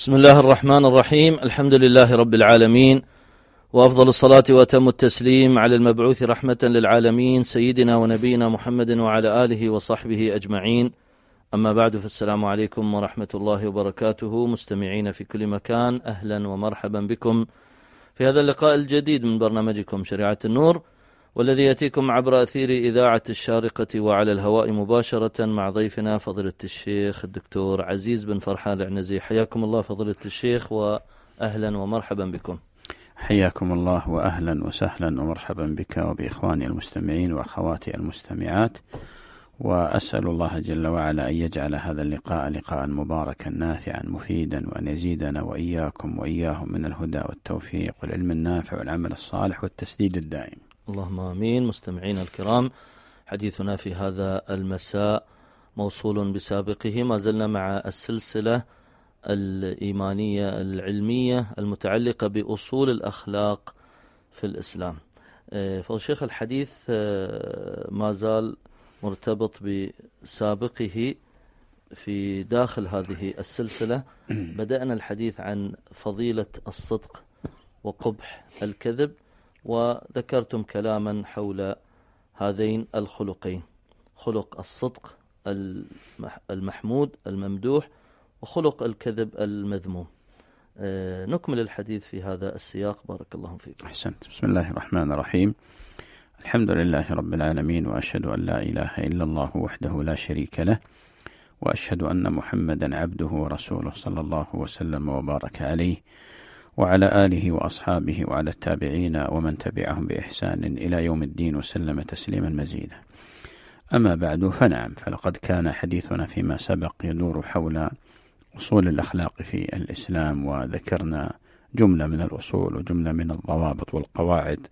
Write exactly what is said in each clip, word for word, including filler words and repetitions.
بسم الله الرحمن الرحيم. الحمد لله رب العالمين، وأفضل الصلاة وأتم التسليم على المبعوث رحمة للعالمين سيدنا ونبينا محمد وعلى آله وصحبه أجمعين. أما بعد، فالسلام عليكم ورحمة الله وبركاته. مستمعين في كل مكان، أهلا ومرحبا بكم في هذا اللقاء الجديد من برنامجكم شريعة النور، والذي يأتيكم عبر أثير إذاعة الشارقة وعلى الهواء مباشرة مع ضيفنا فضيلة الشيخ الدكتور عزيز بن فرحان العنزي. حياكم الله فضيلة الشيخ، وأهلا ومرحبا بكم. حياكم الله وأهلا وسهلا ومرحبا بك وبإخواني المستمعين وأخواتي المستمعات، وأسأل الله جل وعلا أن يجعل هذا اللقاء لقاء مباركا نافعا مفيدا، وأن يزيدنا وإياكم وإياهم من الهدى والتوفيق والعلم النافع والعمل الصالح والتسديد الدائم، اللهم آمين. مستمعين الكرام، حديثنا في هذا المساء موصول بسابقه. ما زلنا مع السلسلة الإيمانية العلمية المتعلقة بأصول الأخلاق في الإسلام. فالشيخ الحديث ما زال مرتبط بسابقه في داخل هذه السلسلة. بدأنا الحديث عن فضيلة الصدق وقبح الكذب، وذكرتم كلاما حول هذين الخلقين: خلق الصدق المحمود الممدوح، وخلق الكذب المذموم. نكمل الحديث في هذا السياق، بارك الله فيكم. أحسنت. بسم الله الرحمن الرحيم. الحمد لله رب العالمين، وأشهد أن لا إله إلا الله وحده لا شريك له، وأشهد أن محمدا عبده ورسوله صلى الله وسلم وبارك عليه وعلى آله وأصحابه وعلى التابعين ومن تبعهم بإحسان إلى يوم الدين وسلم تسليما مزيدا. أما بعد، فنعم، فلقد كان حديثنا فيما سبق يدور حول أصول الأخلاق في الإسلام، وذكرنا جملة من الأصول وجملة من الضوابط والقواعد،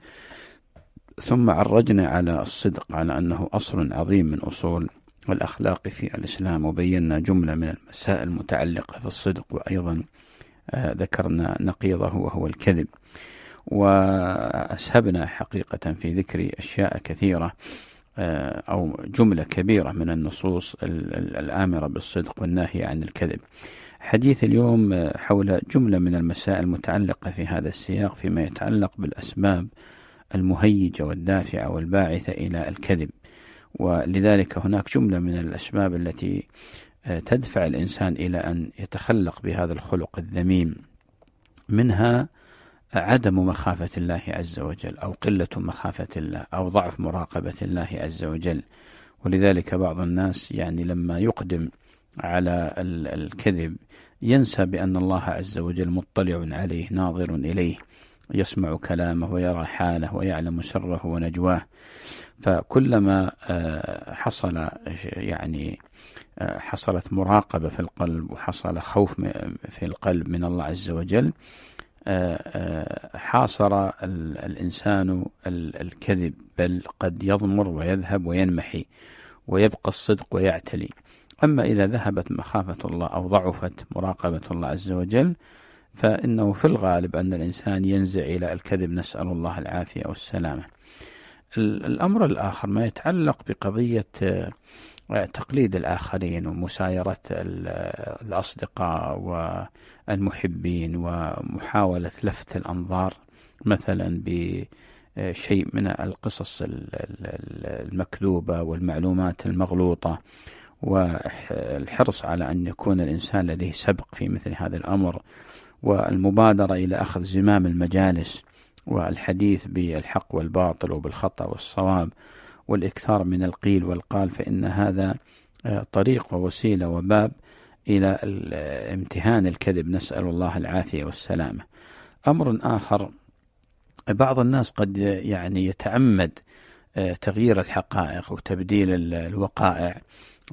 ثم عرجنا على الصدق على أنه أصل عظيم من أصول الأخلاق في الإسلام، وبينا جملة من المسائل المتعلقة في الصدق، وأيضا ذكرنا نقيضه وهو الكذب. وأسهبنا حقيقة في ذكر أشياء كثيرة أو جملة كبيرة من النصوص الآمرة بالصدق والناهية عن الكذب. حديث اليوم حول جملة من المسائل المتعلقة في هذا السياق فيما يتعلق بالأسباب المهيجة والدافعة والباعثة إلى الكذب. ولذلك هناك جملة من الأسباب التي تدفع الإنسان إلى أن يتخلق بهذا الخلق الذميم، منها عدم مخافة الله عز وجل، أو قلة مخافة الله، أو ضعف مراقبة الله عز وجل. ولذلك بعض الناس يعني لما يقدم على الكذب ينسى بأن الله عز وجل مطلع عليه ناظر إليه، يسمع كلامه ويرى حاله ويعلم سره ونجواه. فكلما حصل يعني حصلت مراقبة في القلب وحصل خوف في القلب من الله عز وجل، حاصر الإنسان الكذب، بل قد يضمر ويذهب وينمحي، ويبقى الصدق ويعتلي. أما إذا ذهبت مخافة الله أو ضعفت مراقبة الله عز وجل، فإنه في الغالب أن الإنسان ينزع إلى الكذب، نسأل الله العافية والسلامة. الأمر الآخر ما يتعلق بقضية تقليد الآخرين ومسايرة الأصدقاء والمحبين، ومحاولة لفت الأنظار مثلا بشيء من القصص المكذوبة والمعلومات المغلوطة، والحرص على أن يكون الإنسان لديه سبق في مثل هذا الأمر، والمبادرة إلى أخذ زمام المجالس والحديث بالحق والباطل وبالخطأ والصواب، والإكثار من القيل والقال، فإن هذا طريق ووسيلة وباب إلى امتهان الكذب، نسأل الله العافية والسلامة. أمر آخر، بعض الناس قد يعني يتعمد تغيير الحقائق وتبديل الوقائع،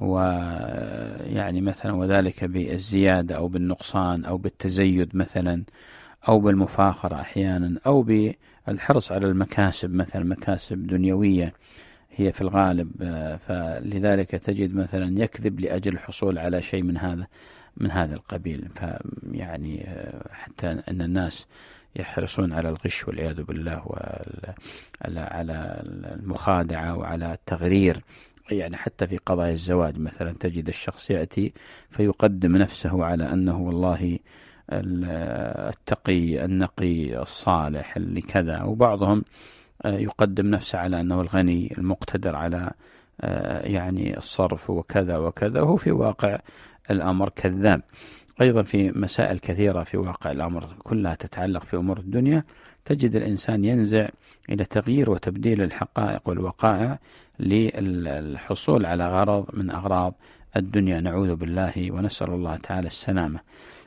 ويعني مثلا وذلك بالزيادة أو بالنقصان أو بالتزيد مثلا، أو بالمفاخرة أحيانا، أو بالحرص على المكاسب، مثلا مكاسب دنيوية هي في الغالب. فلذلك تجد مثلا يكذب لأجل الحصول على شيء من هذا من هذا القبيل. فيعني حتى أن الناس يحرصون على الغش والعياذ بالله، وعلى المخادعة وعلى التغرير. يعني حتى في قضايا الزواج مثلا تجد الشخص يأتي فيقدم نفسه على أنه والله التقي النقي الصالح اللي كذا، وبعضهم يقدم نفسه على أنه الغني المقتدر على يعني الصرف وكذا وكذا، وهو في واقع الأمر كذاب. أيضا في مسائل كثيرة في واقع الأمر كلها تتعلق في أمور الدنيا، تجد الإنسان ينزع إلى تغيير وتبديل الحقائق والوقائع للحصول على غرض من أغراض الدنيا، نعوذ بالله ونسأل الله تعالى السلامة.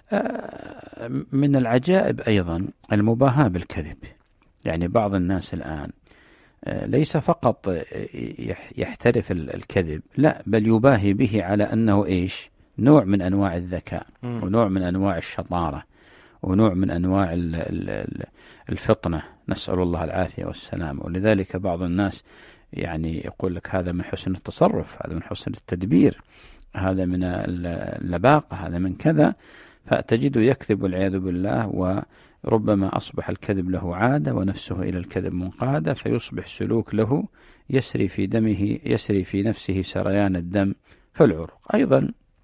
من العجائب أيضا المباهاة بالكذب. يعني بعض الناس الآن ليس فقط يحترف الكذب، لا بل يباهي به على أنه إيش؟ نوع من أنواع الذكاء، ونوع من أنواع الشطارة، ونوع من أنواع الفطنة، نسأل الله العافية والسلامة. ولذلك بعض الناس يعني يقول لك هذا من حسن التصرف، هذا من حسن التدبير، هذا من اللباقة، هذا من كذا، فتجده يكذب والعياذ بالله، وربما أصبح الكذب له عادة ونفسه إلى الكذب منقادة، فيصبح سلوك له يسري في دمه، يسري في نفسه سريان الدم في العروق. أيضا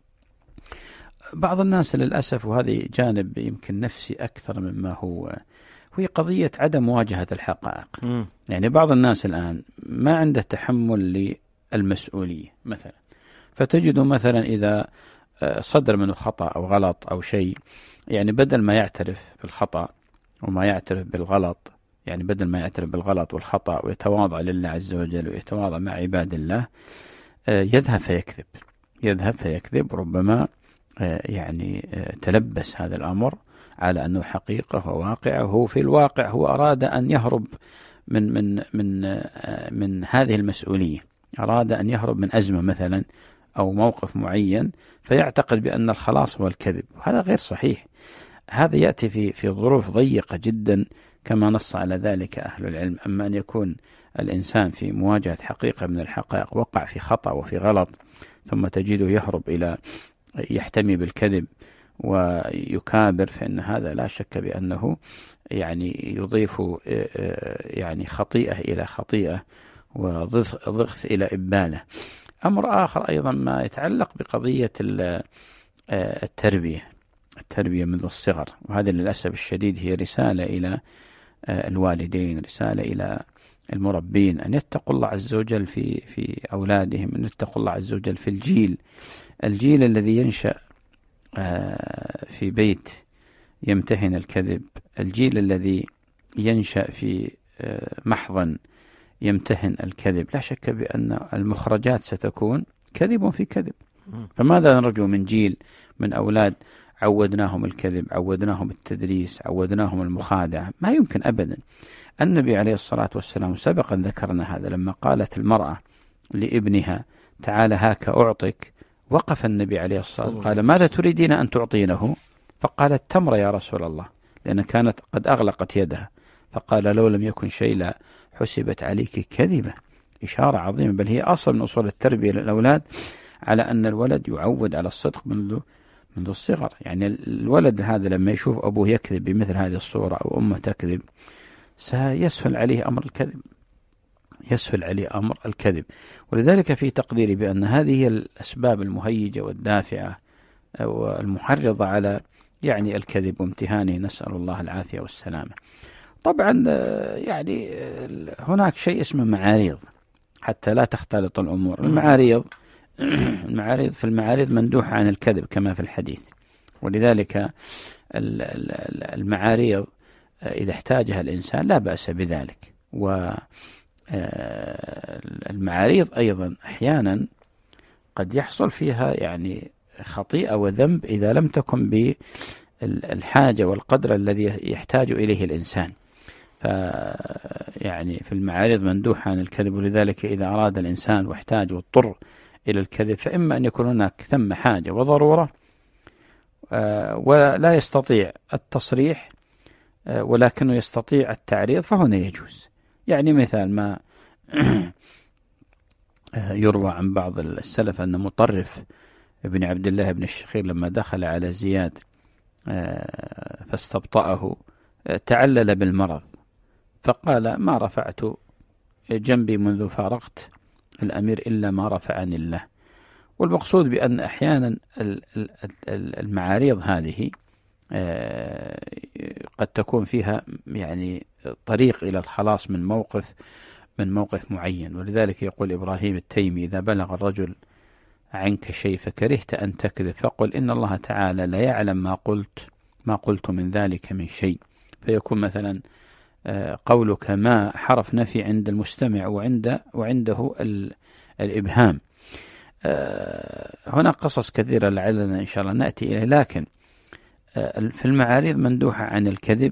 بعض الناس للأسف، وهذه جانب يمكن نفسي أكثر مما هو، هي قضية عدم مواجهة الحقائق. م. يعني بعض الناس الآن ما عنده تحمل للمسؤولية مثلا، فتجد مثلا إذا صدر منه خطأ أو غلط أو شيء، يعني بدل ما يعترف بالخطأ وما يعترف بالغلط، يعني بدل ما يعترف بالغلط والخطأ ويتواضع لله عز وجل ويتواضع مع عباد الله، يذهب فيكذب، يذهب فيكذب، ربما يعني تلبس هذا الأمر على أنه حقيقة وواقع. هو في الواقع هو أراد أن يهرب من من من من هذه المسؤولية، أراد أن يهرب من أزمة مثلا أو موقف معين، فيعتقد بأن الخلاص هو الكذب، وهذا غير صحيح. هذا يأتي في في ظروف ضيقة جدا كما نص على ذلك أهل العلم. أما أن يكون الإنسان في مواجهة حقيقة من الحقائق وقع في خطأ وفي غلط، ثم تجده يهرب إلى يحتمي بالكذب ويكابر، فإن هذا لا شك بأنه يعني يضيف يعني خطيئة إلى خطيئة وضغث إلى إبالة. أمر آخر أيضا ما يتعلق بقضية التربية، التربية منذ الصغر، وهذا للأسف الشديد هي رسالة إلى الوالدين، رسالة إلى المربين، أن يتقوا الله عز وجل في في أولادهم، أن يتقوا الله عز وجل في الجيل الجيل الذي ينشأ في بيت يمتهن الكذب، الجيل الذي ينشأ في محضن يمتهن الكذب، لا شك بأن المخرجات ستكون كذب في كذب. فماذا نرجو من جيل من أولاد عودناهم الكذب، عودناهم التدريس، عودناهم المخادعة؟ ما يمكن أبدا. النبي عليه الصلاة والسلام سبقا ذكرنا هذا، لما قالت المرأة لابنها تعال هاك أعطك، وقف النبي عليه الصلاة والسلام قال ماذا تريدين أن تعطينه؟ فقالت تمر يا رسول الله، لأن كانت قد أغلقت يدها. فقال لو لم يكن شيء لا حسبت عليك كذبة. إشارة عظيمة، بل هي أصل من أصول التربية للأولاد على أن الولد يعود على الصدق منذ منذ الصغر. يعني الولد هذا لما يشوف أبوه يكذب بمثل هذه الصورة أو أمه تكذب، سيسهل عليه أمر الكذب، يسهل عليه أمر الكذب. ولذلك في تقديري بأن هذه هي الأسباب المهيجة والدافعة والمحرضة على يعني الكذب وامتهانه، نسأل الله العافية والسلامة. طبعا يعني هناك شيء اسمه معاريض حتى لا تختلط الأمور. المعاريض المعاريض في المعاريض مندوحة عن الكذب كما في الحديث، ولذلك المعاريض إذا احتاجها الإنسان لا بأس بذلك. والمعاريض أيضا أحيانا قد يحصل فيها يعني خطيئة وذنب إذا لم تكن بالحاجة والقدر الذي يحتاج إليه الإنسان. فيعني في المعارض مندوحة عن الكذب، ولذلك إذا أراد الإنسان واحتاج واضطر إلى الكذب، فإما أن يكون هناك ثم حاجة وضرورة ولا يستطيع التصريح ولكنه يستطيع التعريض، فهنا يجوز. يعني مثال ما يروى عن بعض السلف أن مطرف ابن عبد الله بن الشخير لما دخل على زياد فاستبطأه تعلل بالمرض، فقال ما رفعت جنبي منذ فارقت الأمير إلا ما رفعني الله. والمقصود بأن أحيانا المعاريض هذه قد تكون فيها يعني طريق إلى الخلاص من موقف من موقف معين. ولذلك يقول إبراهيم التيمي: إذا بلغ الرجل عنك شيء فكرهت أن تكذب فقل إن الله تعالى لا يعلم ما قلت ما قلت من ذلك من شيء. فيكون مثلا قولك ما حرف نفي عند المستمع وعند وعنده الإبهام. هناك قصص كثيرة لعلنا إن شاء الله نأتي إليه، لكن في المعاريض مندوحة عن الكذب،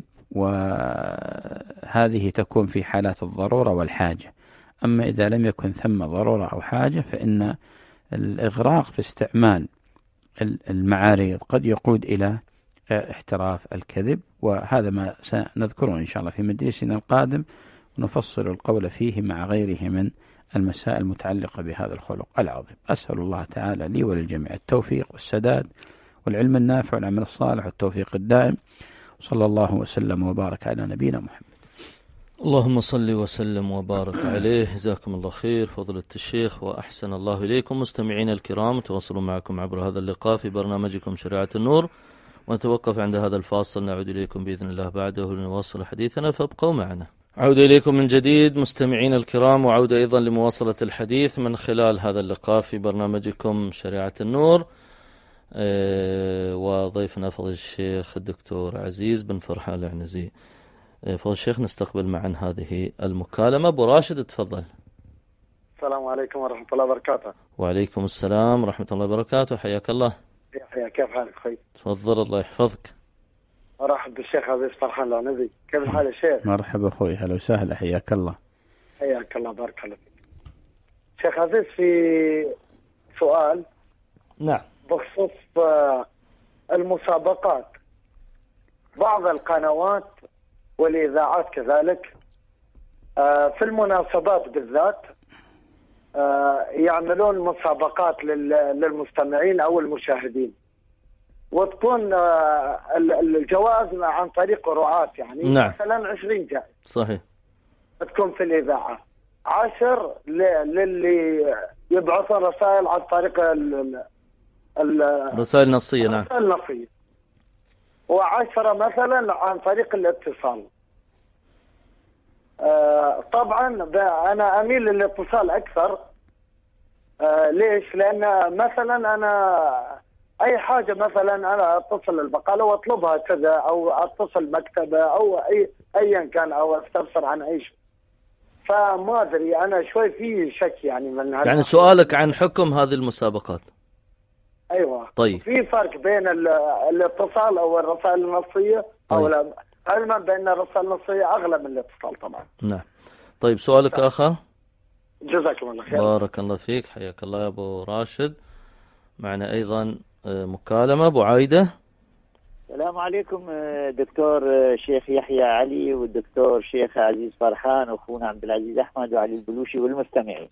وهذه تكون في حالات الضرورة والحاجة. أما إذا لم يكن ثم ضرورة أو حاجة فإن الإغراق في استعمال المعاريض قد يقود إلى احتراف الكذب، وهذا ما سنذكره إن شاء الله في مجلسنا القادم، ونفصل القول فيه مع غيره من المسائل المتعلقة بهذا الخلق العظيم. أسأل الله تعالى لي وللجميع التوفيق والسداد والعلم النافع والعمل الصالح والتوفيق الدائم، صلى الله وسلم وبارك على نبينا محمد. اللهم صل وسلم وبارك عليه. جزاكم الله خير فضيلة الشيخ وأحسن الله إليكم. مستمعين الكرام، تواصلوا معكم عبر هذا اللقاء في برنامجكم شريعة النور، ونتوقف عند هذا الفاصل، نعود إليكم بإذن الله بعده لنواصل حديثنا، فابقوا معنا. عودة إليكم من جديد مستمعين الكرام، وعودة أيضا لمواصلة الحديث من خلال هذا اللقاء في برنامجكم شريعة النور، أه وضيفنا فضيل الشيخ الدكتور عزيز بن فرحان العنزي. أه فضيل الشيخ، نستقبل معا هذه المكالمة. أبو راشد تفضل. السلام عليكم ورحمة الله وبركاته. وعليكم السلام ورحمة الله وبركاته، حياك الله. يحيى، كيف حالك أخي؟ تفضل الله يحفظك. أرحب بالشيخ عزيز فرحان العنزي. كيف الحال يا شيخ؟ مرحبا أخوي، هلا وسهلا، حياك الله. حياك الله، بارك الله فيك. شيخ عزيز، في سؤال نعم بخصوص المسابقات. بعض القنوات والإذاعات كذلك في المناسبات بالذات يعملون مسابقات للمستمعين أو المشاهدين، وتكون الجوائز عن طريق رعاة، يعني نعم. مثلا عشرين جائزة صحيح تكون في الإذاعة، عشر للي يبعثون رسائل عن طريق الرسائل النصية. نعم الرسائل النصية، وعشرة مثلا عن طريق الاتصال. آه طبعا أنا أميل للاتصال أكثر. آه ليش؟ لأن مثلا أنا أي حاجة، مثلا أنا أتصل البقالة وأطلبها كذا، أو أتصل مكتبة أو أي أيا كان، أو أستفسر عن أي شيء، فما أدري أنا شوي في شك يعني من هذا. يعني سؤالك عن حكم هذه المسابقات. أيوة. طيب، في فرق بين الاتصال أو الرسائل النصية. طيب. أو لا، علما بأن الرسائل النصية أغلى من الاتصال طبعا. نعم. طيب، سؤالك طيب. آخر. جزاكم الله خير. بارك الله فيك، حياك الله يا أبو راشد. معنا أيضا مكالمة. أبو عايدة. السلام عليكم دكتور شيخ يحيى علي والدكتور شيخ عزيز فرحان واخونا عبد العزيز احمد وعلي البلوشي والمستمعين.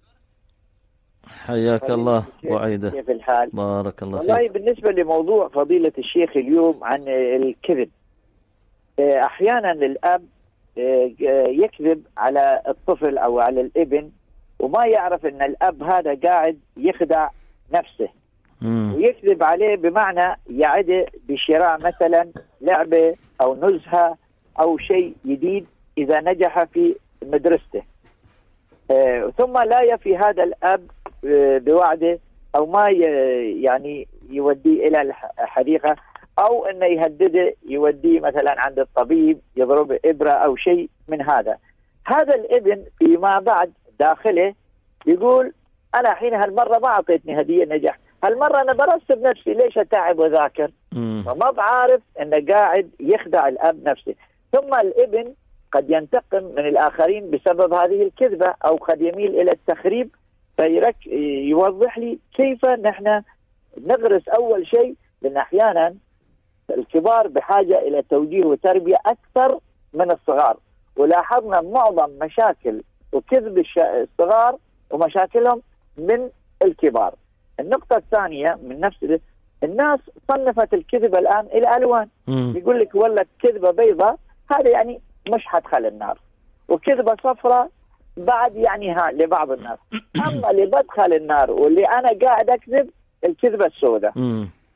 حياك الله ابو عايدة. كيف الحال؟ بارك الله فيك. والله بالنسبة لموضوع فضيلة الشيخ اليوم عن الكذب، احيانا الاب يكذب على الطفل او على الابن وما يعرف ان الاب هذا قاعد يخدع نفسه. مم. ويكذب عليه بمعنى يعد بشراء مثلا لعبة أو نزهة أو شيء جديد إذا نجح في مدرسته. آه ثم لا يفي هذا الأب آه بوعده، أو ما يعني يوديه إلى الحديقة، أو أنه يهدده يوديه مثلا عند الطبيب يضرب إبرة أو شيء من هذا. هذا الابن فيما بعد داخله يقول أنا حين هالمرة ما أعطيتني هدية نجح، هالمرة أنا درست بنفسي، ليش أتعب وذاكر؟ فما بعرف أنه قاعد يخدع الأب نفسه. ثم الابن قد ينتقم من الآخرين بسبب هذه الكذبة، أو قد يميل إلى التخريب. فيرك يوضح لي كيف نحن نغرس أول شيء، لأن أحيانا الكبار بحاجة إلى توجيه وتربية أكثر من الصغار، ولاحظنا معظم مشاكل وكذب الصغار ومشاكلهم من الكبار. النقطة الثانية من نفس الناس صنفت الكذبة الآن إلى ألوان. مم. يقول لك والله كذبة بيضة هذا يعني مش حدخل النار، وكذبة صفراء بعد يعني ها لبعض الناس. أما اللي بدخل النار واللي أنا قاعد أكذب الكذبة السوداء.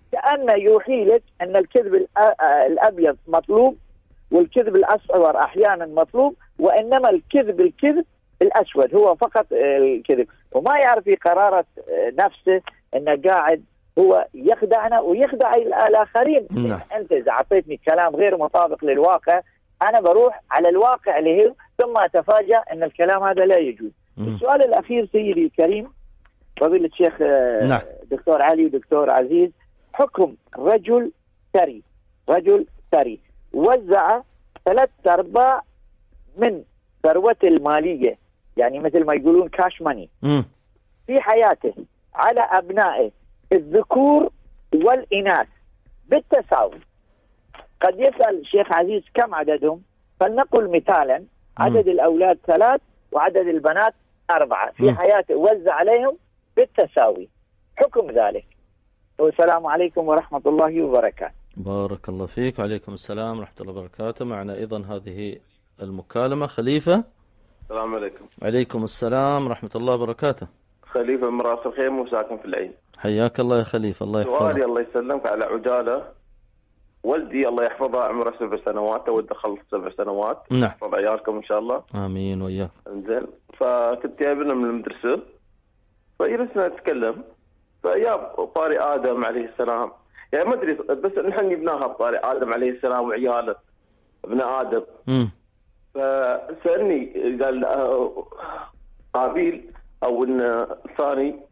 كأنه يوحي لك أن الكذب الأبيض مطلوب والكذب الأسود أحيانا مطلوب، وإنما الكذب الكذب الأسود هو فقط الكذب، وما يعرف في قرارة نفسه أنه قاعد هو يخدعنا ويخدع الآخرين. نعم. أنت إذا أعطيتني كلام غير مطابق للواقع أنا بروح على الواقع اللي هو، ثم أتفاجأ أن الكلام هذا لا يجوز. مم. السؤال الأخير سيدي الكريم فضيلة الشيخ نعم. دكتور علي ودكتور عزيز، حكم رجل ثري رجل ثري وزع ثلاث أرباع من ثروته المالية، يعني مثل ما يقولون كاش ماني، في حياته على أبنائه الذكور والإناث بالتساوي. قد يسأل الشيخ عزيز كم عددهم؟ فلنقل مثالا عدد الأولاد ثلاث وعدد البنات أربعة، في حياته وزع عليهم بالتساوي، حكم ذلك. والسلام عليكم ورحمة الله وبركاته. بارك الله فيك. وعليكم السلام ورحمة الله وبركاته. معنا أيضا هذه المكالمة. خليفة. السلام عليكم. وعليكم السلام ورحمة الله وبركاته. خليفة من راس الخيم وساكن في العين. حياك الله يا خليفة، الله يحفظك. سؤالي الله يسلمك على عجالة، والدي الله يحفظه عمره سبع سنوات ودخل خلص سبع سنوات. نعم. يحفظ عيالكم إن شاء الله. آمين وإياك. إنزين، فكنت جايبنا من المدرسة فجلسنا نتكلم، فجاب طاري آدم عليه السلام، يعني ما أدري بس نحن جبناها بطاري آدم عليه السلام وعياله ابن آدم. امم فسألني قال قابيل أو إن الثاني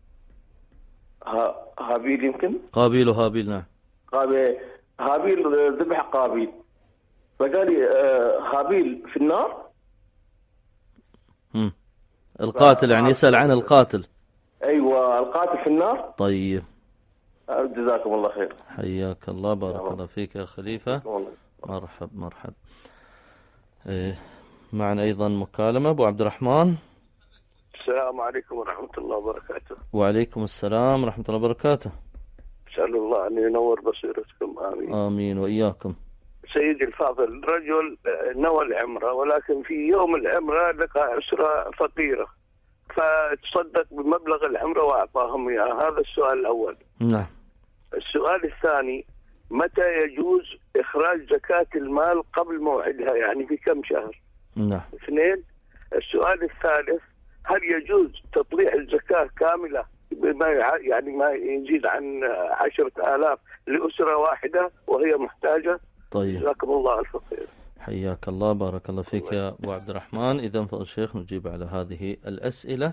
هابيل، يمكن قابيل وهابيل. نعم. قابيل هابيل ذبح قابيل، فقال لي هابيل في النار. امم القاتل يعني يسأل عن القاتل. أيوة القاتل في النار. طيب جزاكم الله خير. حياك الله، بارك الله فيك يا خليفة. مرحب مرحب. إيه. معنا أيضا مكالمة. أبو عبد الرحمن. السلام عليكم ورحمة الله وبركاته. وعليكم السلام ورحمة الله وبركاته. أسأل الله أن ينور بصيرتكم. آمين. آمين وإياكم. سيدي الفاضل، رجل نوى العمرة ولكن في يوم العمرة لقى أسرة فقيرة فتصدق بمبلغ العمرة وأعطاهم إياه. هذا السؤال الأول. نعم. السؤال الثاني، متى يجوز إخراج زكاة المال قبل موعدها، يعني في كم شهر؟ نعم. اثنين. السؤال الثالث، هل يجوز تطليع الزكاة كاملة بما يعني ما يزيد عن عشرة آلاف لأسرة واحدة وهي محتاجة؟ طيب. جزاكم الله الف خير. حياك الله، بارك الله فيك يا أبو عبد الرحمن. إذا فضل الشيخ نجيب على هذه الأسئلة.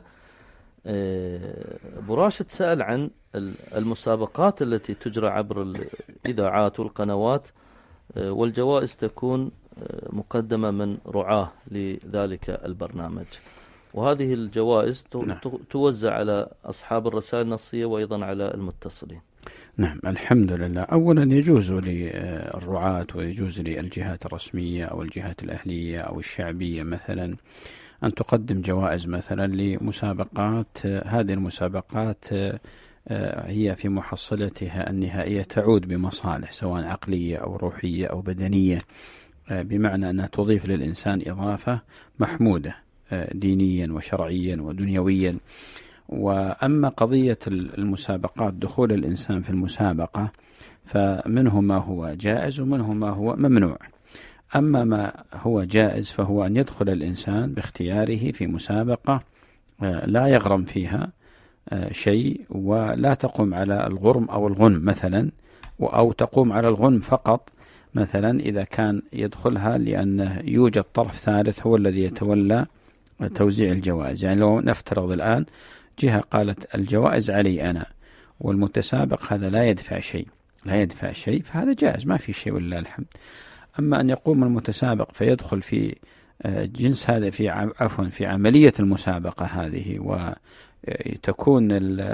أبو راشد سأل عن المسابقات التي تجرى عبر الإذاعات والقنوات، والجوائز تكون مقدمة من رعاة لذلك البرنامج، وهذه الجوائز توزع على أصحاب الرسائل النصية وأيضا على المتصلين. نعم، الحمد لله. أولا يجوز للرعاة ويجوز للجهات الرسمية أو الجهات الأهلية أو الشعبية مثلا أن تقدم جوائز مثلا لمسابقات. هذه المسابقات هي في محصلتها النهائية تعود بمصالح سواء عقلية أو روحية أو بدنية، بمعنى أنها تضيف للإنسان إضافة محمودة دينيا وشرعيا ودنيويا. وأما قضية المسابقات، دخول الإنسان في المسابقة، فمنه ما هو جائز ومنه ما هو ممنوع. أما ما هو جائز فهو أن يدخل الإنسان باختياره في مسابقة لا يغرم فيها شيء، ولا تقوم على الغرم أو الغنم مثلا، أو تقوم على الغنم فقط مثلا إذا كان يدخلها لأن يوجد طرف ثالث هو الذي يتولى توزيع الجوائز. يعني لو نفترض الآن جهة قالت الجوائز علي أنا والمتسابق هذا لا يدفع شيء لا يدفع شيء فهذا جائز، ما في شيء ولله الحمد. أما أن يقوم المتسابق فيدخل في جنس هذا في عفوا في عملية المسابقة هذه، وتكون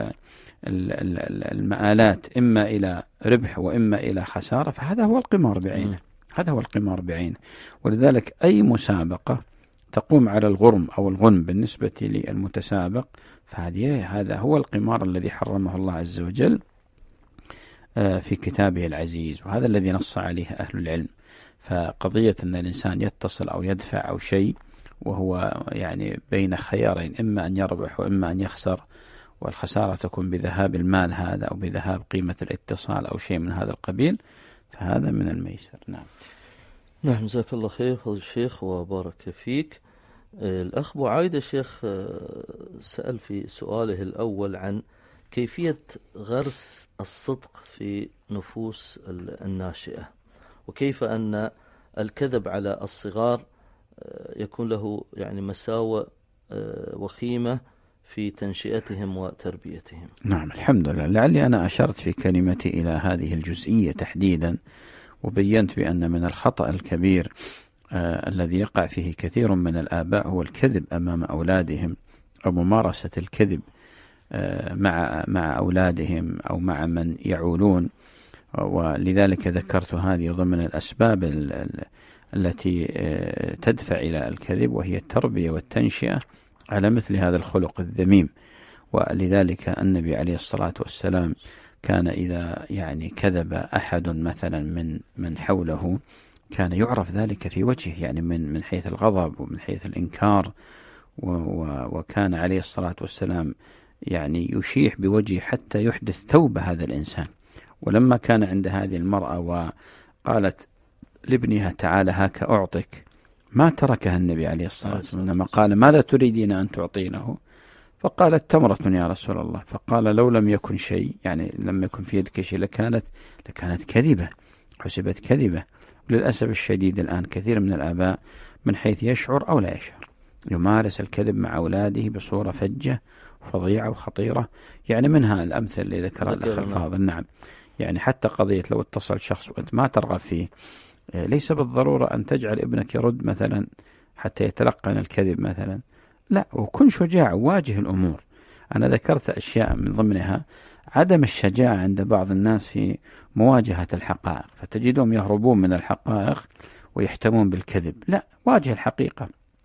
المآلات إما إلى ربح وإما إلى خسارة، فهذا هو القمار بعينه. هذا هو القمار بعينه. ولذلك أي مسابقة تقوم على الغرم أو الغنم بالنسبة للمتسابق فهذه هذا هو القمار الذي حرمه الله عز وجل في كتابه العزيز، وهذا الذي نص عليه أهل العلم. فقضية أن الإنسان يتصل أو يدفع أو شيء وهو يعني بين خيارين، إما أن يربح وإما أن يخسر، والخسارة تكون بذهاب المال هذا أو بذهاب قيمة الاتصال أو شيء من هذا القبيل، فهذا من الميسر. نعم. نعم، جزاك الله خير فضل الشيخ وبارك فيك. الأخ أبو عايدة الشيخ سأل في سؤاله الأول عن كيفية غرس الصدق في نفوس الناشئة، وكيف أن الكذب على الصغار يكون له يعني مساوئ وخيمة في تنشئتهم وتربيتهم. نعم، الحمد لله. لعلي أنا أشرت في كلمتي إلى هذه الجزئية تحديدا، وبينت بأن من الخطأ الكبير آه الذي يقع فيه كثير من الآباء هو الكذب أمام أولادهم، أو ممارسة الكذب آه مع مع أولادهم أو مع من يعولون. ولذلك ذكرت هذه ضمن الأسباب ال ال التي آه تدفع إلى الكذب، وهي التربية والتنشئة على مثل هذا الخلق الذميم. ولذلك النبي عليه الصلاة والسلام كان إذا يعني كذب أحد مثلا من من حوله كان يعرف ذلك في وجهه، يعني من من حيث الغضب ومن حيث الإنكار، وكان عليه الصلاة والسلام يعني يشيح بوجهه حتى يحدث توبة هذا الإنسان. ولما كان عند هذه المرأة وقالت لابنها تعالى هاك أعطك، ما تركها النبي عليه الصلاة والسلام، إنما قال ماذا تريدين أن تعطينه؟ فقالت تمرة يا رسول الله. فقال لو لم يكن شيء، يعني لم يكن في يدك شيء لكانت لكانت كذبة، حسبت كذبة. للأسف الشديد الآن كثير من الآباء من حيث يشعر أو لا يشعر يمارس الكذب مع أولاده بصورة فجة وفظيعة وخطيرة. يعني منها الأمثل اللي ذكرها الأخ الفاضل. نعم، يعني حتى قضية لو اتصل شخص وأنت ما ترغب فيه، ليس بالضرورة أن تجعل ابنك يرد مثلا حتى يتلقن الكذب مثلا، لا، وكن شجاع وواجه الأمور. أنا ذكرت أشياء من ضمنها عدم الشجاعة عند بعض الناس في مواجهة الحقائق، فتجدهم يهربون من الحقائق ويحتمون بالكذب. لا، واجه الحقيقة.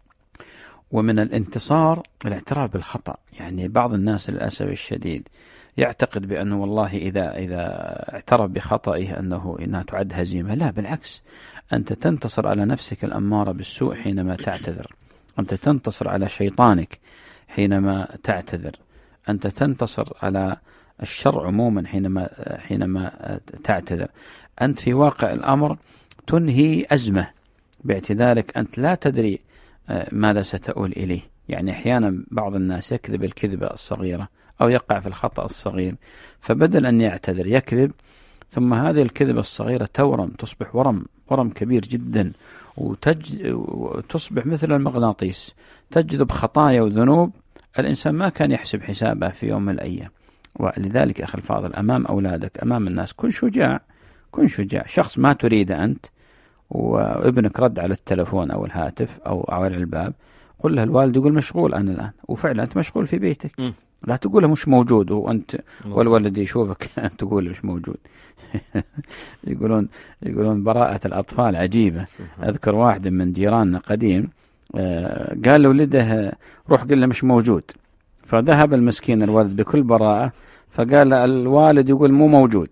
ومن الانتصار الاعتراف بالخطأ. يعني بعض الناس للأسف الشديد يعتقد بأنه والله إذا إذا اعترف بخطئه أنه إنها تعد هزيمة. لا، بالعكس، أنت تنتصر على نفسك الأمارة بالسوء حينما تعتذر، أنت تنتصر على شيطانك حينما تعتذر، أنت تنتصر على الشر عموما حينما حينما تعتذر. أنت في واقع الأمر تنهي أزمة باعتذارك، أنت لا تدري ماذا ستؤول إليه. يعني أحيانا بعض الناس يكذب الكذبة الصغيرة أو يقع في الخطأ الصغير، فبدل أن يعتذر يكذب، ثم هذه الكذبة الصغيرة تورم، تصبح ورم ورم كبير جدا، وتج... وتصبح مثل المغناطيس، تجذب خطايا وذنوب الإنسان ما كان يحسب حسابها في يوم من الأيام. ولذلك أخي الفاضل، أمام أولادك أمام الناس كن شجاع، كن شجاع. شخص ما تريد أنت وابنك رد على التلفون أو الهاتف أو على الباب، قل له الوالد يقول مشغول أنا الآن، وفعلا أنت مشغول في بيتك. م. لا تقول له مش موجود وأنت والولد يشوفك تقول له مش موجود. يقولون يقولون براءة الأطفال عجيبة. أذكر واحد من جيراننا قديم قال لولده روح قل له مش موجود، فذهب المسكين الولد بكل براءة فقال الوالد يقول مو موجود.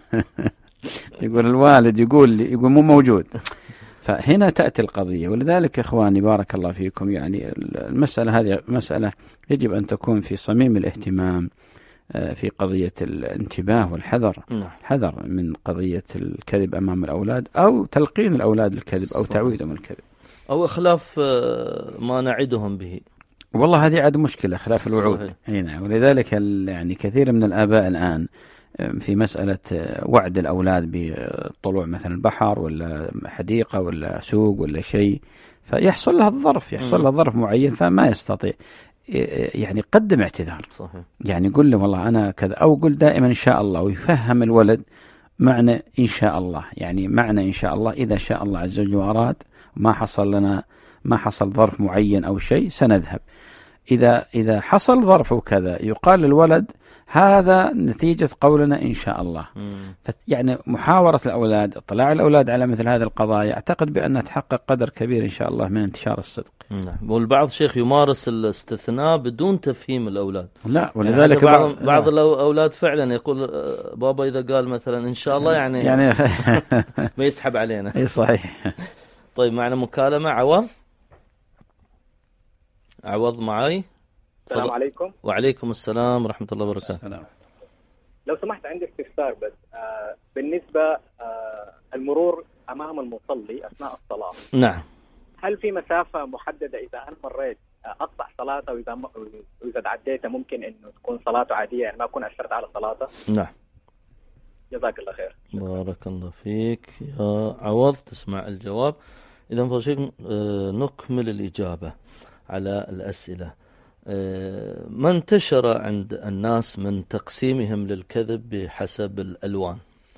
يقول الوالد يقول يقول مو موجود. فهنا تأتي القضية. ولذلك إخواني بارك الله فيكم، يعني المسألة هذه مسألة يجب أن تكون في صميم الاهتمام، في قضية الانتباه والحذر، حذر من قضية الكذب أمام الأولاد أو تلقين الأولاد الكذب أو تعويدهم الكذب أو إخلاف ما نعدهم به. والله هذه عاد مشكلة، خلاف الوعود. نعم. ولذلك يعني كثير من الآباء الآن في مسألة وعد الأولاد بطلوع مثلا البحر ولا حديقة ولا سوق ولا شيء، فيحصل له الظرف يحصل له ظرف معين فما يستطيع، يعني قدم اعتذار. صحيح. يعني قل له والله أنا كذا، أو قل دائما إن شاء الله، ويفهم الولد معنى إن شاء الله. يعني معنى إن شاء الله إذا شاء الله عز وجل وأراد ما حصل لنا ما حصل ظرف معين أو شيء سنذهب. إذا إذا حصل ظرف وكذا يقال للولد هذا نتيجة قولنا إن شاء الله. يعني محاورة الأولاد، اطلاع الأولاد على مثل هذه القضايا، أعتقد بأن تحقق قدر كبير إن شاء الله من انتشار الصدق. نعم. والبعض شيخ يمارس الاستثناء بدون تفهيم الأولاد. لا، ولذلك يعني بعض, بعض الأولاد فعلا يقول بابا إذا قال مثلا إن شاء الله يعني, يعني ما يسحب علينا. أي صحيح. طيب معنا مكالمة. عوض عوض معي، السلام فضل. عليكم. وعليكم السلام ورحمة الله وبركاته. السلام. لو سمحت عندي استفسار بس آه بالنسبة آه المرور أمام المصلي أثناء الصلاة. نعم. هل في مسافة محددة إذا أنا مريت آه أقطع صلاته وإذا م... وإذا تعديته ممكن إنه تكون صلاته عادية يعني ما أكون أثرت على صلاته؟ نعم. جزاك الله خير. بارك الله فيك يا عوض، تسمع الجواب. إذا فشيك نكمل الإجابة على الأسئلة. ما انتشر عند الناس من تقسيمهم للكذب بحسب الألوان؟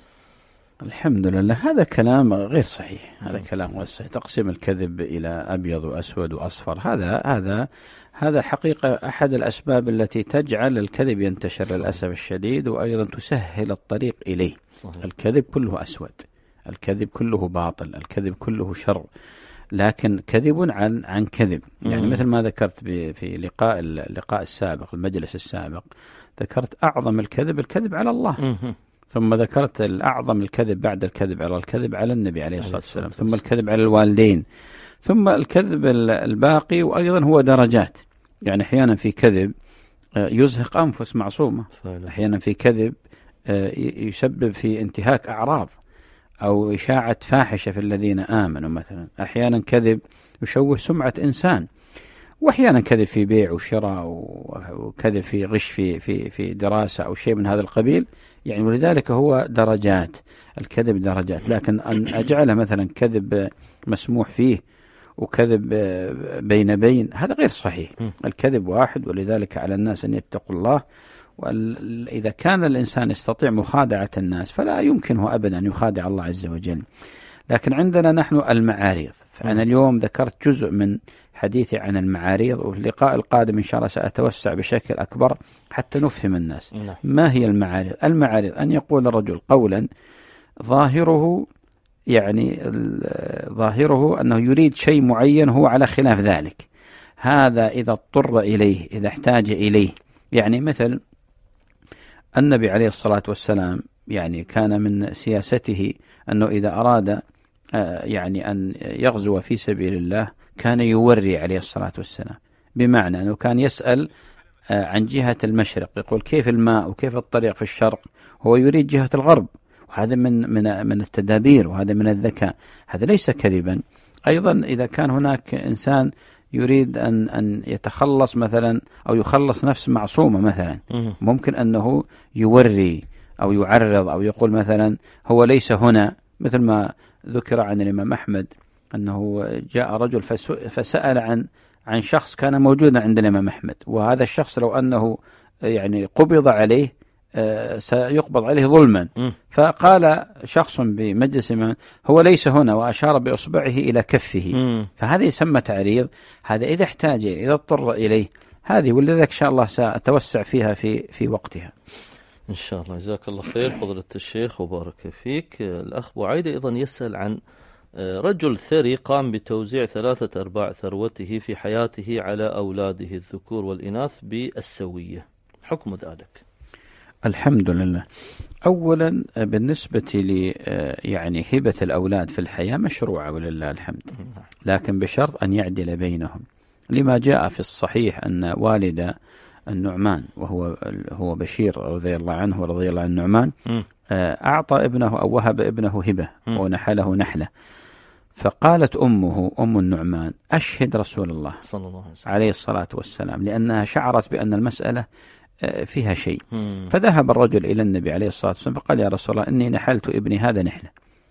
الحمد لله هذا كلام غير صحيح، هذا كلام غير صحيح. تقسيم الكذب إلى أبيض وأسود وأصفر هذا هذا هذا حقيقة أحد الأسباب التي تجعل الكذب ينتشر للأسف الشديد، وأيضا تسهل الطريق إليه. صحيح. الكذب كله أسود، الكذب كله باطل، الكذب كله شر، لكن كذب عن عن كذب. يعني مثل ما ذكرت في لقاء اللقاء السابق، المجلس السابق، ذكرت أعظم الكذب الكذب على الله، ثم ذكرت الأعظم الكذب بعد الكذب على الكذب على النبي عليه الصلاة والسلام، ثم الكذب على الوالدين، ثم الكذب الباقي، وأيضا هو درجات. يعني أحيانا في كذب يزهق أنفس معصومة، أحيانا في كذب يسبب في انتهاك أعراض أو إشاعة فاحشة في الذين آمنوا مثلا، أحيانا كذب يشوه سمعة إنسان، وأحيانا كذب في بيع وشراء، وكذب في غش في في في دراسة أو شيء من هذا القبيل. يعني ولذلك هو درجات، الكذب درجات. لكن أن أجعله مثلا كذب مسموح فيه وكذب بين بين هذا غير صحيح. الكذب واحد، ولذلك على الناس أن يتقوا الله. وإذا كان الإنسان يستطيع مخادعة الناس فلا يمكنه أبدا أن يخادع الله عز وجل. لكن عندنا نحن المعاريض، فأنا اليوم ذكرت جزء من حديثي عن المعاريض، وفي اللقاء القادم إن شاء الله سأتوسع بشكل أكبر حتى نفهم الناس ما هي المعاريض. المعاريض أن يقول الرجل قولا ظاهره يعني ظاهره أنه يريد شيء معين هو على خلاف ذلك. هذا إذا اضطر إليه، إذا احتاج إليه. يعني مثل النبي عليه الصلاة والسلام يعني كان من سياسته أنه إذا أراد يعني أن يغزو في سبيل الله كان يوري عليه الصلاة والسلام، بمعنى أنه كان يسأل عن جهة المشرق، يقول كيف الماء وكيف الطريق في الشرق، هو يريد جهة الغرب، وهذا من من من التدابير، وهذا من الذكاء، هذا ليس كذبا. أيضا إذا كان هناك إنسان يريد أن أن يتخلص مثلا أو يخلص نفس معصومة مثلا، ممكن أنه يوري أو يعرض أو يقول مثلا هو ليس هنا، مثل ما ذكر عن الإمام أحمد أنه جاء رجل فسأل عن عن شخص كان موجودا عند الإمام أحمد، وهذا الشخص لو أنه يعني قبض عليه سيقبض عليه ظلما، فقال شخص بمجلس هو ليس هنا وأشار بإصبعه إلى كفه، فهذا يسمى تعريض. هذا إذا احتاج إذا اضطر إليه، هذه ولذلك إن شاء الله سأتوسع فيها في في وقتها إن شاء الله. جزاك الله خير فضيلة الشيخ وبارك فيك. الأخ بوعيد أيضا يسأل عن رجل ثري قام بتوزيع ثلاثة أرباع ثروته في حياته على أولاده الذكور والإناث بالسوية، حكم ذلك؟ الحمد لله. أولا بالنسبة لي يعني هبة الأولاد في الحياة مشروعة ولله الحمد، لكن بشرط أن يعدل بينهم، لما جاء في الصحيح أن والد النعمان وهو هو بشير رضي الله عنه ورضي الله عن النعمان أعطى ابنه أو وهب ابنه هبة ونحله نحلة، فقالت أمه أم النعمان أشهد رسول الله صلى الله عليه الصلاة والسلام، لأنها شعرت بأن المسألة فيها شيء. فذهب الرجل إلى النبي عليه الصلاة والسلام فقال يا رسول الله إني نحلت ابني هذا نحلة.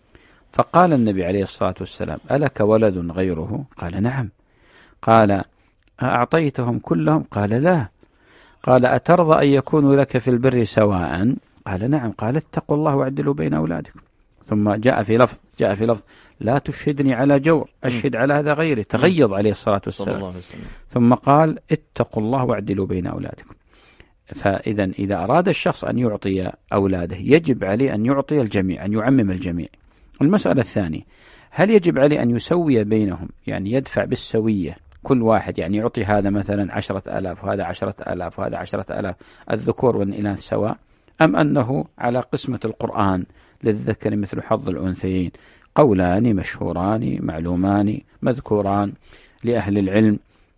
فقال النبي عليه الصلاة والسلام ألك ولد غيره؟ قال نعم. قال أعطيتهم كلهم؟ قال لا. قال أترضى أن يكونوا لك في البر سواء؟ قال نعم. قال اتقوا الله واعدلوا بين أولادكم. ثم جاء في لفظ جاء في لفظ لا تشهدني على جور، أشهد على هذا غيري، تغيظ عليه الصلاة والسلام. ثم قال اتقوا الله واعدلوا بين أولادكم. فإذا إذا أراد الشخص أن يعطي أولاده يجب عليه أن يعطي الجميع، أن يعمم الجميع. المسألة الثانية، هل يجب عليه أن يسوي بينهم، يعني يدفع بالسوية كل واحد، يعني يعطي هذا مثلا عشرة آلاف وهذا عشرة آلاف وهذا عشرة آلاف، الذكور والإناث سواء، أم أنه على قسمة القرآن للذكر مثل حظ الأنثيين؟ قولان مشهوران معلومان مذكوران لأهل العلم،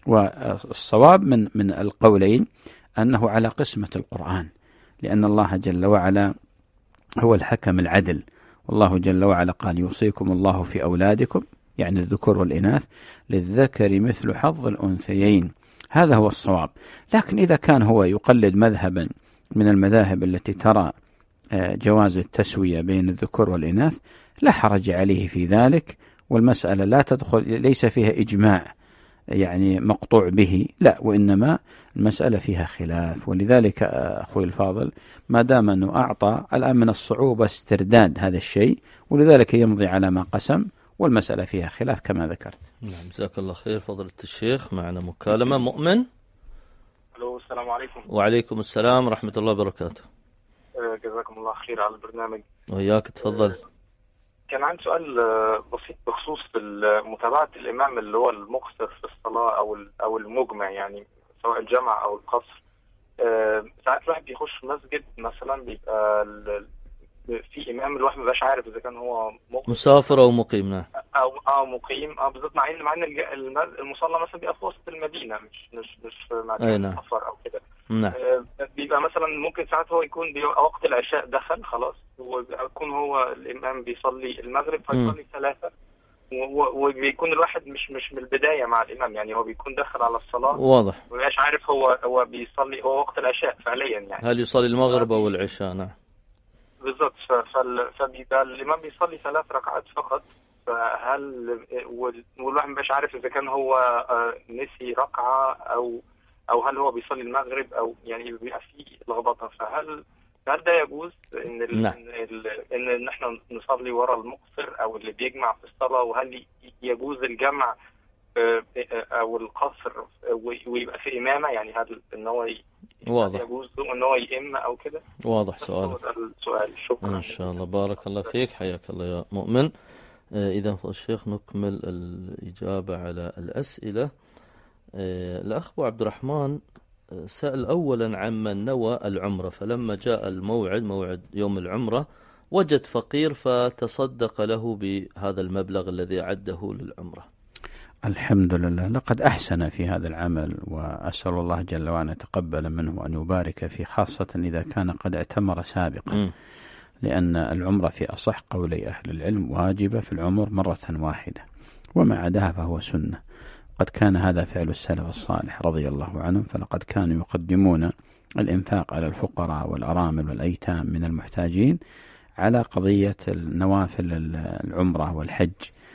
والصواب من من القولين أنه على قسمة القرآن، لأن الله جل وعلا هو الحكم العدل، والله جل وعلا قال يوصيكم الله في أولادكم، يعني الذكور والإناث، للذكر مثل حظ الأنثيين. هذا هو الصواب. لكن إذا كان هو يقلد مذهبا من المذاهب التي ترى جواز التسوية بين الذكور والإناث لا حرج عليه في ذلك، والمسألة لا تدخل ليس فيها إجماع يعني مقطوع به، لا، وإنما المسألة فيها خلاف. ولذلك أخوي الفاضل ما دام أنه أعطى الآن من الصعوبة استرداد هذا الشيء، ولذلك يمضي على ما قسم، والمسألة فيها خلاف كما ذكرت. نعم، جزاك الله خير فضيلة الشيخ. معنا مكالمة. مؤمن. الو، السلام عليكم. وعليكم السلام ورحمة الله وبركاته. جزاكم الله خير على البرنامج. وإياك، تفضل. كان عندي سؤال بسيط بخصوص متابعة الإمام اللي هو المقصر في الصلاة أو أو المجمع، يعني سواء الجمع أو القصر. ساعات الواحد بيخش مسجد مثلا بيبقى في إمام الواحد ما بيبقاش عارف إذا كان هو مسافر أو مقيم. نعم، أو أو مقيم. أه بالذات، مع إن مع إن المصلى مثلا بيبقى في وسط المدينة، مش مش مش في مكان سفر أو كده. نعم. بيبقى مثلا ممكن ساعات هو يكون بيبقى وقت العشاء دخل خلاص، ويكون هو الإمام بيصلي المغرب فيصلي ثلاثة، وبيكون الواحد مش مش من البداية مع الإمام، يعني هو بيكون دخل على الصلاة واضح، ومبقاش عارف هو هو بيصلي هو وقت العشاء فعليا، يعني هل يصلي المغرب أو العشاء. نعم بالضبط. فبيبقى الإمام بيصلي ثلاث ركعات فقط، فهل والواحد مبقاش عارف إذا كان هو نسي ركعة أو أو هل هو بيصلي المغرب، أو يعني بيبقى فيه لخبطة. فهل هل ده يجوز إن ال نعم. إن إن إحنا نصلي وراء المقصر أو اللي بيجمع في الصلاة، وهل يجوز الجمع أو القصر ويبقى في إمامة، يعني هل إن هو واضح يجوز إن هو يئم أو كده؟ واضح سؤال. السؤال. شكرا إن شاء الله. بارك الله فيك، حياك الله يا مؤمن. إذا الشيخ نكمل الإجابة على الأسئلة. الأخ أبو عبد الرحمن سأل أولا عمن نوى العمرة، فلما جاء الموعد موعد يوم العمرة وجد فقير فتصدق له بهذا المبلغ الذي أعده للعمرة. الحمد لله، لقد أحسن في هذا العمل، وأسأل الله جل وعلا يتقبل منه وأن يبارك فيه، خاصة إذا كان قد اعتمر سابقا. م. لأن العمرة في أصح قولي أهل العلم واجبة في العمر مرة واحدة، وما عداها فهو سنة. قد كان هذا فعل السلف الصالح رضي الله عنهم، فلقد كانوا يقدمون الإنفاق على الفقراء والأرامل والأيتام من المحتاجين على قضية النوافل العمرة والحج،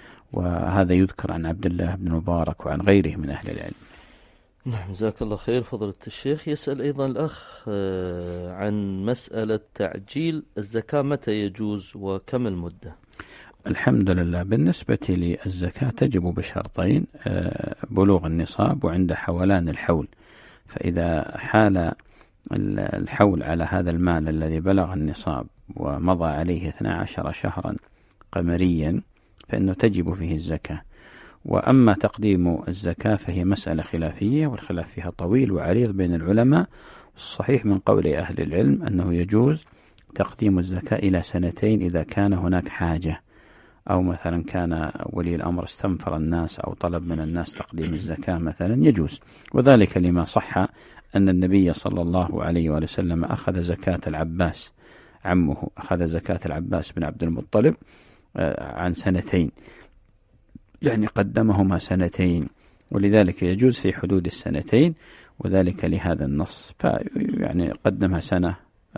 وهذا يذكر عن عبد الله بن مبارك وعن غيره من أهل العلم. نعم، جزاك الله خير فضيلة الشيخ. يسأل أيضا الأخ عن مسألة تعجيل الزكاة، متى يجوز وكم المدة؟ الحمد لله، بالنسبة للزكاة تجب بشرطين: بلوغ النصاب وعند حولان الحول. فإذا حال الحول على هذا المال الذي بلغ النصاب ومضى عليه اثنا عشر شهرا قمريا فإنه تجب فيه الزكاة. وأما تقديم الزكاة فهي مسألة خلافية، والخلاف فيها طويل وعريض بين العلماء. الصحيح من قول أهل العلم أنه يجوز تقديم الزكاة إلى سنتين إذا كان هناك حاجة، أو مثلا كان ولي الأمر استنفر الناس أو طلب من الناس تقديم الزكاة مثلا، يجوز. وذلك لما صح أن النبي صلى الله عليه وآله وسلم أخذ زكاة العباس عمه، أخذ زكاة العباس بن عبد المطلب عن سنتين، يعني قدمهما سنتين، ولذلك يجوز في حدود السنتين، وذلك لهذا النص. فيعني قدمها سنة،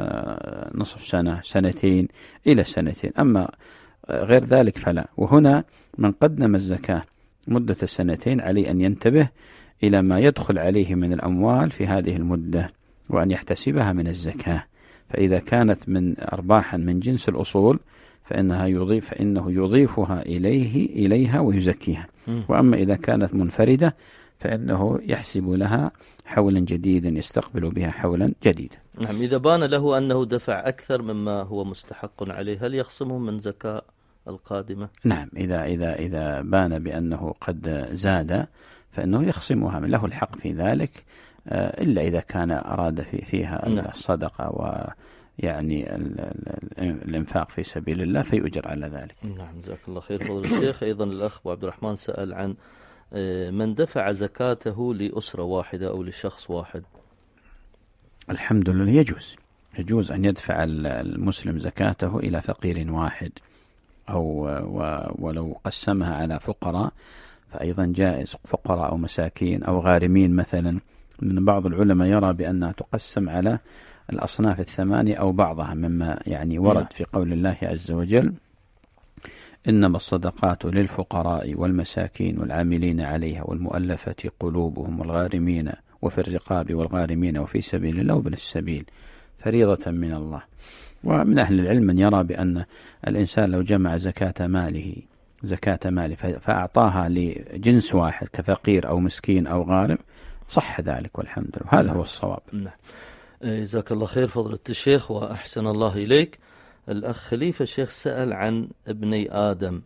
نصف سنة، سنتين إلى سنتين. أما غير ذلك فلا. وهنا من قدم الزكاة مدة السنتين عليه أن ينتبه إلى ما يدخل عليه من الأموال في هذه المدة، وأن يحتسبها من الزكاة. فإذا كانت من أرباحا من جنس الأصول فإنها يضيف فإنه يضيفها إليه إليها ويزكيها. وأما إذا كانت منفردة فإنه يحسب لها حولا جديدا يستقبل بها حولا جديدا. نعم، إذا بان له أنه دفع أكثر مما هو مستحق عليه هل يخصمه من زكاة القادمة؟ نعم، إذا إذا إذا بان بأنه قد زاد فإنه يخصمها، من له الحق في ذلك، إلا إذا كان أراد في فيها نعم. الصدقة ويعني الإنفاق في سبيل الله فيؤجر على ذلك. نعم، جزاك الله خير فضل الشيخ. أيضا الأخ أبو عبد الرحمن سأل عن من دفع زكاته لأسرة واحدة أو لشخص واحد؟ الحمد لله يجوز يجوز أن يدفع المسلم زكاته إلى فقير واحد، أو ولو قسمها على فقراء فأيضا جائز، فقراء أو مساكين أو غارمين مثلا. من بعض العلماء يرى بأنها تقسم على الأصناف الثمانية أو بعضها، مما يعني ورد في قول الله عز وجل: إنما الصدقات للفقراء والمساكين والعاملين عليها والمؤلفة قلوبهم والغارمين وفي الرقاب والغارمين وفي سبيل الله وابن السبيل فريضة من الله. ومن أهل العلم من يرى بأن الإنسان لو جمع زكاة ماله زكاة ماله فأعطاها لجنس واحد كفقير أو مسكين أو غارم صح ذلك، والحمد لله، هذا هو الصواب. نعم. جزاك الله خير فضيلة الشيخ وأحسن الله إليك. الأخ خليفة الشيخ سأل عن ابني آدم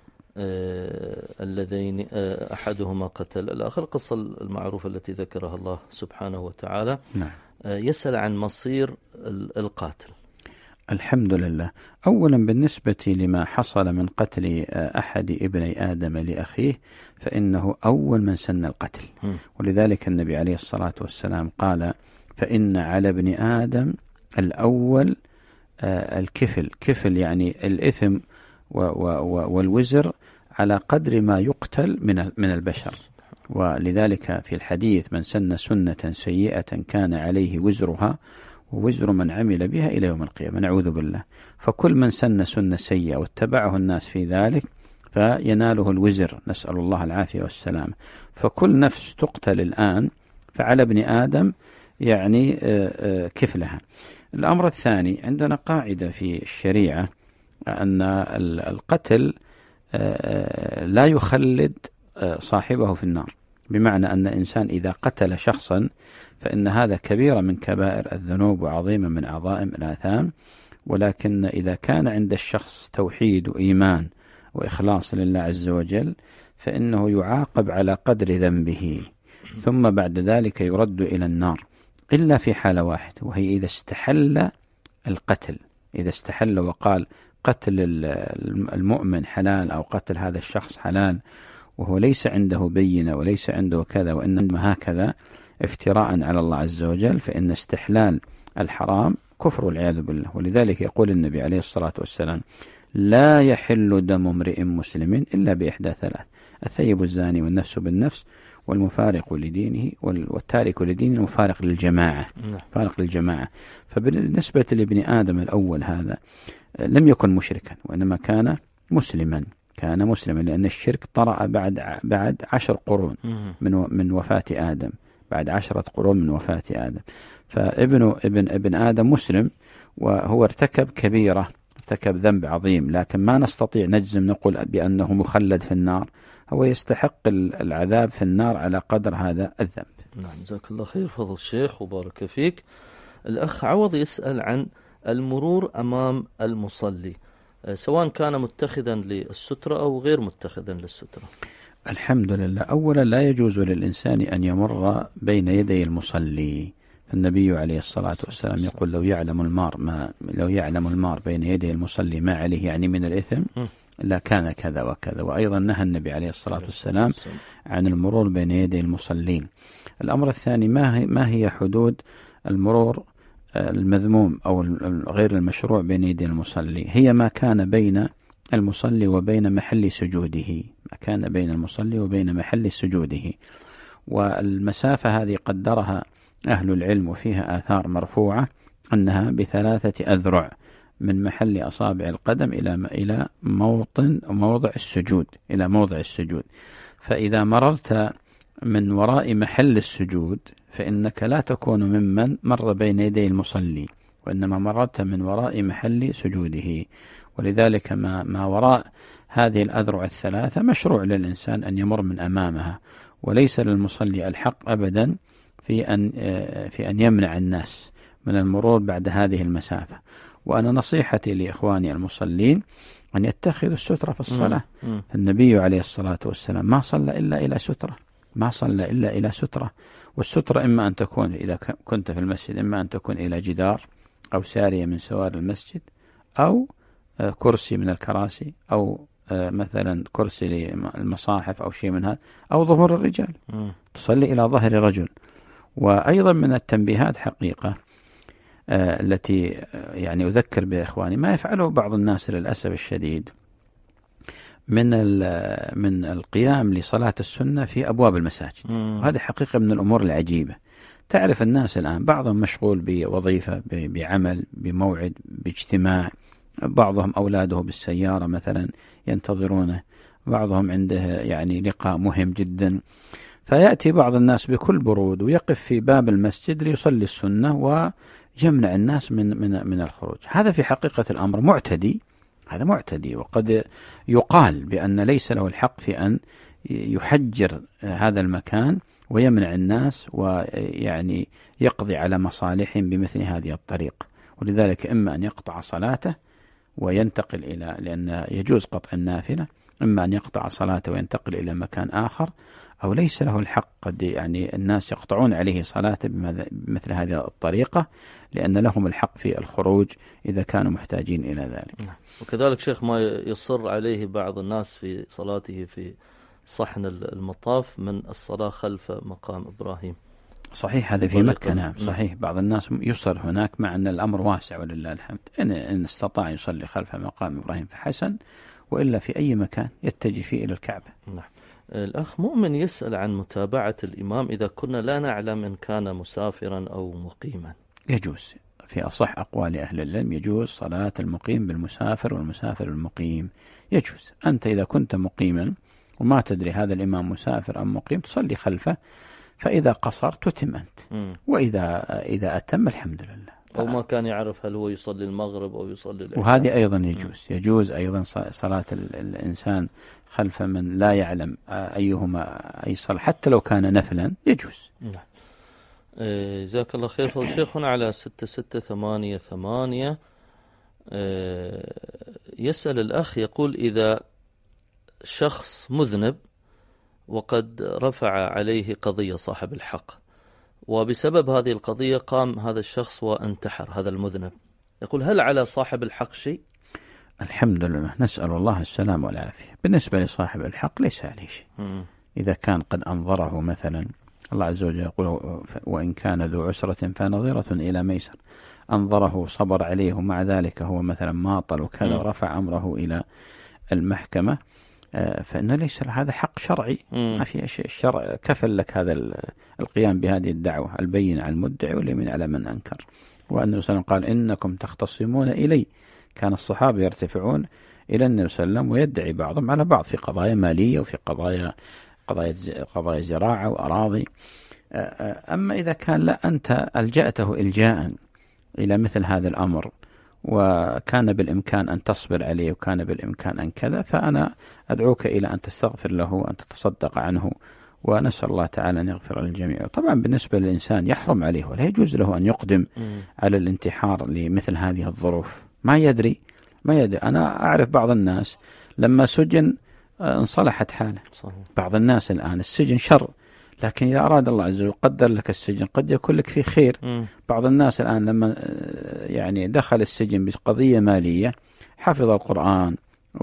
آه اللذين آه أحدهما قتل الآخر، القصة المعروفة التي ذكرها الله سبحانه وتعالى. نعم. آه يسأل عن مصير القاتل. الحمد لله. أولا بالنسبة لما حصل من قتل أحد ابني آدم لأخيه فإنه أول من سن القتل، ولذلك النبي عليه الصلاة والسلام قال: فإن على ابن آدم الأول الكفل، كفل يعني الإثم والوزر على قدر ما يقتل من من البشر. ولذلك في الحديث: من سن سنة سيئة كان عليه وزرها ووزر من عمل بها إلى يوم القيامة، نعوذ بالله. فكل من سن سنة سيئة واتبعه الناس في ذلك فيناله الوزر، نسأل الله العافية والسلام. فكل نفس تقتل الآن فعلى ابن آدم يعني كفلها. الأمر الثاني، عندنا قاعدة في الشريعة أن القتل لا يخلد صاحبه في النار، بمعنى أن إنسان إذا قتل شخصا فإن هذا كبيرة من كبائر الذنوب وعظيمة من عظائم الآثام، ولكن إذا كان عند الشخص توحيد وإيمان وإخلاص لله عز وجل فإنه يعاقب على قدر ذنبه، ثم بعد ذلك يرد إلى النار، إلا في حالة واحدة، وهي إذا استحل القتل، إذا استحل وقال قتل المؤمن حلال أو قتل هذا الشخص حلال وهو ليس عنده بينة وليس عنده كذا، وإنما هكذا افتراء على الله عز وجل، فإن استحلال الحرام كفر والعياذ بالله. ولذلك يقول النبي عليه الصلاة والسلام: لا يحل دم امرئ مسلم إلا بإحدى ثلاث: الثيب الزاني والنفس بالنفس والمفارق لدينه والتارك لدينه المفارق للجماعة. فارق للجماعة. فبالنسبة لابن آدم الأول هذا لم يكن مشركا وإنما كان مسلما، كان مسلما لأن الشرك طرأ بعد بعد عشر قرون من من وفاة آدم، بعد عشرة قرون من وفاة آدم. فابن ابن ابن آدم مسلم، وهو ارتكب كبيرة، ارتكب ذنب عظيم، لكن ما نستطيع نجزم نقول بأنه مخلد في النار، هو يستحق العذاب في النار على قدر هذا الذنب. نعم، جزاك الله خير فضل الشيخ وبارك فيك. الأخ عوض يسأل عن المرور أمام المصلي، سواء كان متخذا للسترة أو غير متخذا للسترة. الحمد لله. أولا لا يجوز للإنسان أن يمر بين يدي المصلي، النبي عليه الصلاة والسلام يقول: لو يعلم المار ما لو يعلم المار بين يدي المصلي ما عليه يعني من الإثم لا كان كذا وكذا. وأيضا نهى النبي عليه الصلاة والسلام عن المرور بين يدي المصلين. الأمر الثاني، ما هي ما هي حدود المرور المذموم أو غير المشروع بين يدي المصلي؟ هي ما كان بين المصلي وبين محل سجوده، ما كان بين المصلي وبين محل سجوده. والمسافة هذه قدرها أهل العلم وفيها آثار مرفوعة أنها بثلاثة أذرع من محل أصابع القدم إلى إلى موطن موضع السجود، إلى موضع السجود. فإذا مررت من وراء محل السجود فإنك لا تكون ممن مر بين يدي المصلي، وإنما مررت من وراء محل سجوده. ولذلك ما ما وراء هذه الأذرع الثلاثة مشروع للإنسان أن يمر من أمامها، وليس للمصلي الحق أبدا في أن في أن يمنع الناس من المرور بعد هذه المسافة. وأنا نصيحتي لإخواني المصلين أن يتخذوا السترة في الصلاة. النبي عليه الصلاة والسلام ما صلى إلا إلى سترة، ما صلى إلا إلى سترة. والسترة إما أن تكون إذا كنت في المسجد إما أن تكون إلى جدار أو سارية من سوار المسجد أو كرسي من الكراسي أو مثلا كرسي للمصاحف أو شيء من هذا، أو ظهور الرجال تصلي إلى ظهر رجل. وأيضا من التنبيهات حقيقة التي يعني أذكر بإخواني ما يفعله بعض الناس للأسف الشديد من من القيام لصلاة السنة في أبواب المساجد، وهذه حقيقة من الأمور العجيبة. تعرف الناس الآن بعضهم مشغول بوظيفة، بعمل، بموعد، باجتماع، بعضهم أولاده بالسيارة مثلا ينتظرونه، بعضهم عنده يعني لقاء مهم جدا، فيأتي بعض الناس بكل برود ويقف في باب المسجد ليصلي السنة ويمنع الناس من من من الخروج. هذا في حقيقة الأمر معتدي، هذا معتدي، وقد يقال بأن ليس له الحق في أن يحجر هذا المكان ويمنع الناس ويعني يقضي على مصالحهم بمثل هذه الطريقة. ولذلك إما أن يقطع صلاته وينتقل إلى، لأن يجوز قطع النافلة، إما أن يقطع صلاته وينتقل إلى مكان آخر، أو ليس له الحق. قد يعني الناس يقطعون عليه صلاته بمثل هذه الطريقة لأن لهم الحق في الخروج إذا كانوا محتاجين إلى ذلك. وكذلك شيخ ما يصر عليه بعض الناس في صلاته في صحن المطاف من الصلاة خلف مقام إبراهيم. صحيح، هذا في مكة. نعم صحيح، بعض الناس يصر هناك مع أن الأمر واسع ولله الحمد. إن, إن استطاع يصلي خلف مقام إبراهيم فحسن، وإلا في أي مكان يتجه فيه إلى الكعبة. نعم. الأخ مؤمن يسأل عن متابعة الإمام إذا كنا لا نعلم إن كان مسافرا أو مقيما. يجوز، في أصح أقوال أهل العلم يجوز صلاة المقيم بالمسافر والمسافر المقيم. يجوز. أنت إذا كنت مقيما وما تدري هذا الإمام مسافر أم مقيم تصلي خلفه، فإذا قصر تتم أنت، وإذا إذا أتم الحمد لله. أو ما كان يعرف هل هو يصلي المغرب أو يصلي العشاء، وهذه أيضا يجوز. يجوز أيضا صلاة الإنسان خلف من لا يعلم أيهما أي صلاة حتى لو كان نفلا، يجوز. نعم. جزاك الله خير. فالشيخ هنا على ستة ستة ثمانية ثمانية يسأل الأخ يقول: إذا شخص مذنب وقد رفع عليه قضية صاحب الحق، وبسبب هذه القضية قام هذا الشخص وانتحر هذا المذنب، يقول: هل على صاحب الحق شيء؟ الحمد لله، نسأل الله السلام والعافية. بالنسبة لصاحب الحق ليس عليه شيء. إذا كان قد أنظره مثلا، الله عز وجل يقول: وإن كان ذو عسرة فنظرة إلى ميسر، أنظره صبر عليه ومع ذلك هو مثلا ماطل وكذا ورفع أمره إلى المحكمة، فإنه ليس هذا حق شرعي. ما في شيء، الشرع كفل لك هذا القيام بهذه الدعوة، البين على المدعي واليمين على من أنكر. وأن الرسول قال: إنكم تختصمون إلي. كان الصحابة يرتفعون إلى النبي صلى الله عليه وسلم ويدعي بعضهم على بعض في قضايا مالية وفي قضايا قضايا قضايا زراعة وأراضي. أما إذا كان لا، أنت ألجأته إلجاء إلى مثل هذا الأمر وكان بالإمكان أن تصبر عليه وكان بالإمكان أن كذا، فأنا أدعوك إلى أن تستغفر له وأن تتصدق عنه، ونسأل الله تعالى أن يغفر للجميع. طبعا بالنسبة للإنسان يحرم عليه ولا يجوز له أن يقدم على الانتحار لمثل هذه الظروف. ما يدري ما يدري أنا أعرف بعض الناس لما سجن انصلحت حاله. صحيح. بعض الناس الآن السجن شر، لكن إذا أراد الله عز وجل قدر لك السجن قد يكون لك فيه خير. م. بعض الناس الآن لما يعني دخل السجن بقضية مالية حفظ القرآن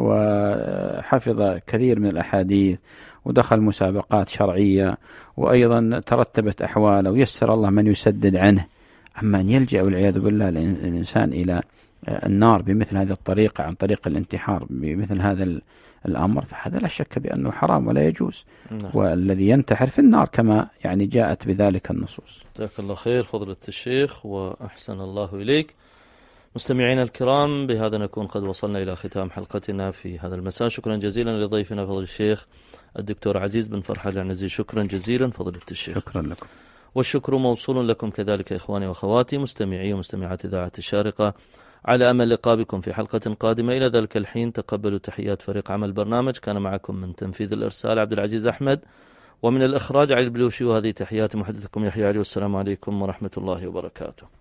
وحفظ كثير من الأحاديث ودخل مسابقات شرعية، وأيضا ترتبت أحواله ويسر الله من يسدد عنه. أما أن يلجأ والعياذ بالله الإنسان إلى النار بمثل هذه الطريقة عن طريق الانتحار بمثل هذا الأمر، فهذا لا شك بأنه حرام ولا يجوز. نعم. والذي ينتحر في النار كما يعني جاءت بذلك النصوص. جزاك الله خير فضيلة الشيخ وأحسن الله إليك. مستمعينا الكرام، بهذا نكون قد وصلنا إلى ختام حلقتنا في هذا المساء. شكرا جزيلا لضيفنا فضيلة الشيخ الدكتور عزيز بن فرحة العنزي. شكرا جزيلا فضيلة الشيخ. شكرا لكم. والشكر موصول لكم كذلك إخواني وأخواتي مستمعي ومستمعات إذاعة الشارقة، على أمل لقاء بكم في حلقة قادمة. إلى ذلك الحين تقبلوا تحيات فريق عمل برنامج. كان معكم من تنفيذ الإرسال عبد العزيز أحمد، ومن الإخراج علي البلوشي، وهذه تحيات محدثكم يحيى علي، والسلام عليكم ورحمة الله وبركاته.